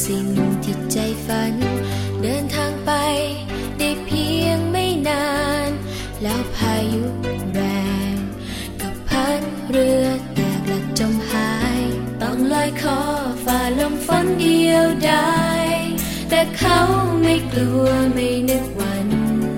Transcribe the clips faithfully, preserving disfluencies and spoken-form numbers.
สิ่งที่ใจฝันเดินทางไปได้เพียงไม่นานแล้วพายุแรงกับพัดเรือแตกและจมหายต้องลอยคอฝ่าลมฝนเดียวดายแต่เขาไม่กลัวไม่นึกหวั่น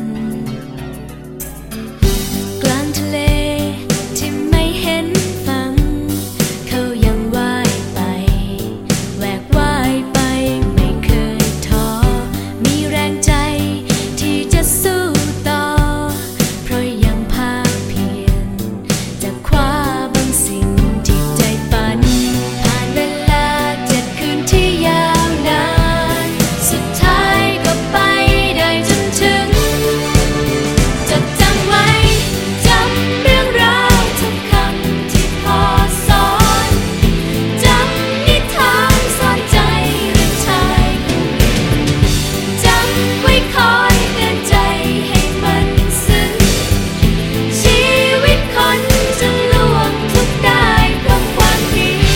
กลางทะเลที่ไม่เห็นฝั่งเขายังว่ายไปแหวกว่ายไปไม่เคยท้อมีแรงใจที่จะสู้ต่อเพราะยังภาคเพียรจะคว้าบางสิ่งที่ใจฝันผ่านเวลาเจ็ดคืนที่ยาวนานสุดท้ายก็ไปได้จนถึงจดจำไว้จำเรื่องราวทุกคำที่พ่อสอนจำนิทานสอนใจเรื่องชายผู้หนึ่งจำไว้คอยเตือนใจให้มันซึ้งชีวิตคนจะล่วงทุกข์ได้เพราะความเพียร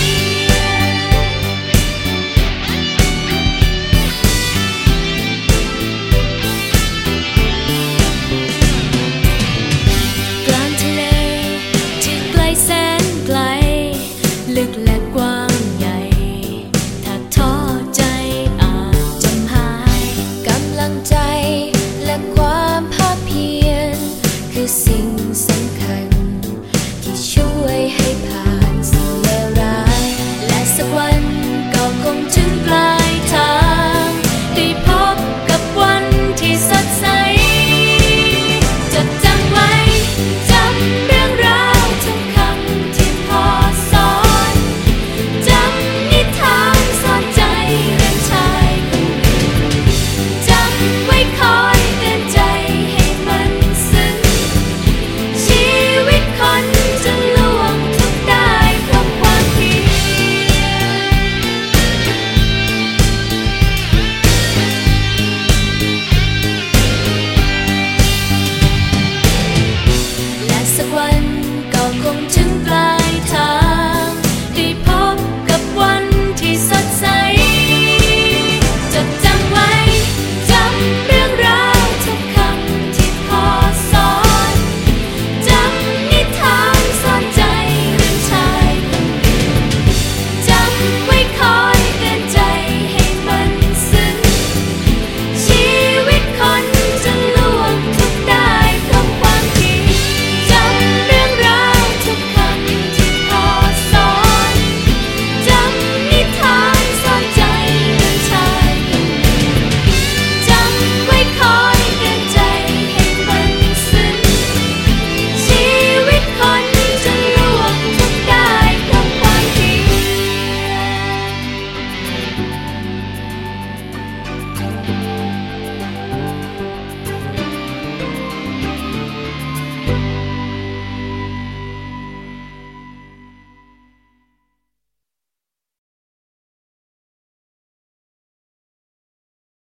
กลางทะเลที่ไกลแสนไกลลึก